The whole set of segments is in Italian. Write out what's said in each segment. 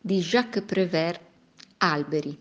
di Jacques Prévert, Alberi.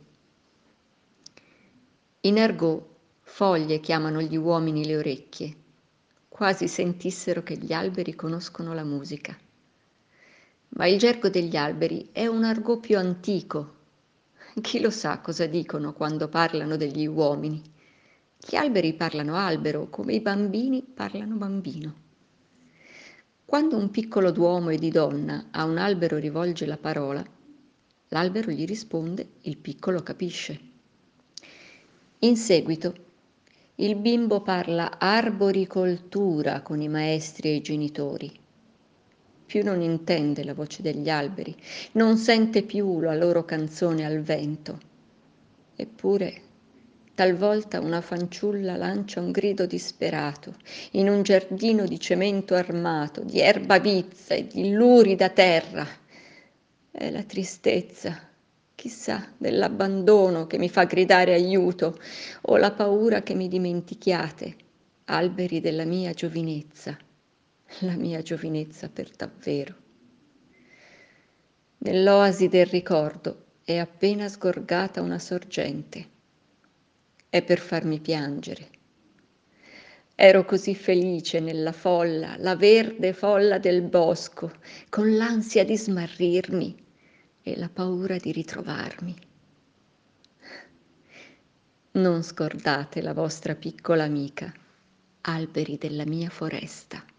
In argot foglie chiamano gli uomini le orecchie, quasi sentissero che gli alberi conoscono la musica. Ma il gergo degli alberi è un argot più antico. Chi lo sa cosa dicono quando parlano degli uomini? Gli alberi parlano albero, come i bambini parlano bambino. Quando un piccolo d'uomo e di donna a un albero rivolge la parola, l'albero gli risponde, il piccolo capisce. In seguito, il bimbo parla arboricoltura con i maestri e i genitori. Più non intende la voce degli alberi, non sente più la loro canzone al vento. Eppure, talvolta una fanciulla lancia un grido disperato in un giardino di cemento armato, di erba vizza e di lurida terra. È la tristezza, chissà, dell'abbandono che mi fa gridare aiuto, o la paura che mi dimentichiate, alberi della mia giovinezza, la mia giovinezza per davvero. Nell'oasi del ricordo è appena sgorgata una sorgente. È per farmi piangere. Ero così felice nella folla, la verde folla del bosco, con l'ansia di smarrirmi e la paura di ritrovarmi. Non scordate la vostra piccola amica, alberi della mia foresta.